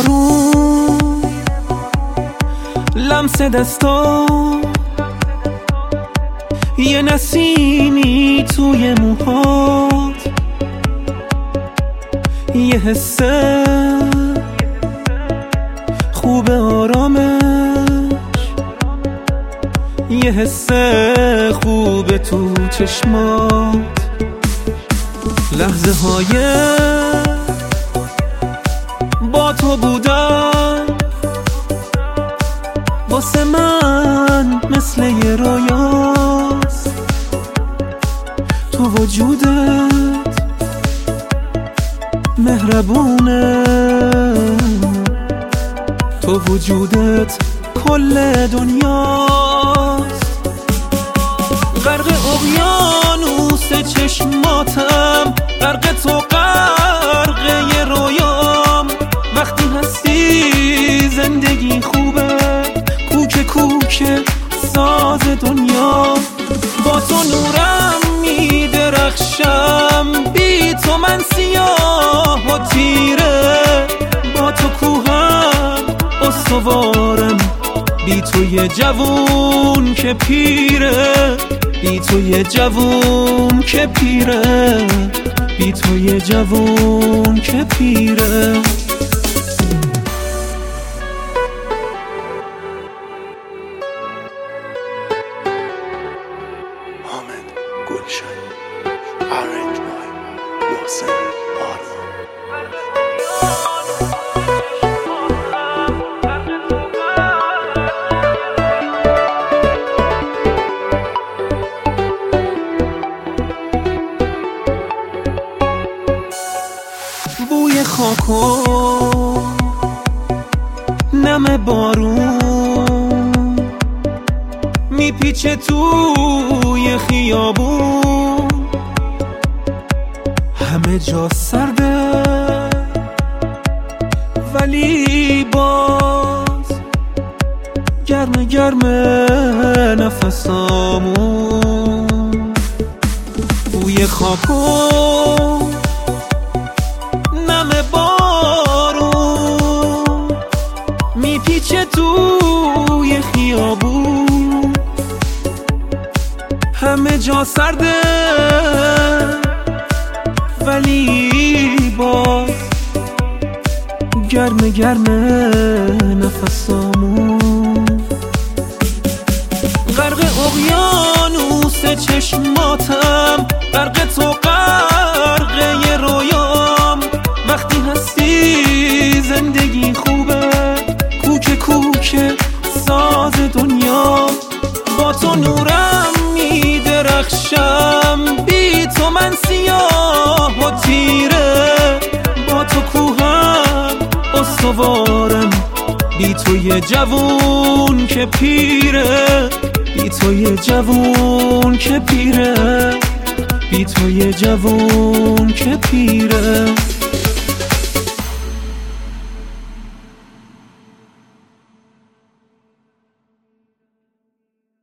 بارون، لمس دستا، یه نسیمی توی موهات، یه حس خوب آرامش، یه حس خوب تو چشمات، لحظه های با تو بودن واسه من مثل یه رویاست. تو وجودت مهربونه، تو وجودت کل دنیاست. غرق اقیانوس چشماتم، غرق تو غرق یه رویام. وقتی هستی زندگی خوبه، کوک کوک ساز دنیا. با تو نورم میدرخشم، بی تو من سیاه و تیره. با تو کوهم استوارم، بی تو یه جوون که پیره. بی تو یه جوون که پیره، بی تو یه جوون که پیره. حامد گلشن، آرنج بای محسن آرمان. بوی خاک و نم بارون میپیچه توی خیابون. همه جا سرده ولی باز گرم گرم نفسامون. بوی خاک و نم بارون میپیچه توی خیابون. همه جا سرده ولی باز گرم گرم نفسامون. غرق اقیانوس چشماتم، غرق تو غرق یه رویام. وقتی هستی زندگی خوبه، کوک کوک ساز دنیا. با تو نورم میدرخشم، بی تو من سیاه و تیره. با تو کوهم استوارم، بی تو یه جوون که پیره. بی تو یه جوون که پیره، بی تو یه جوون که پیره.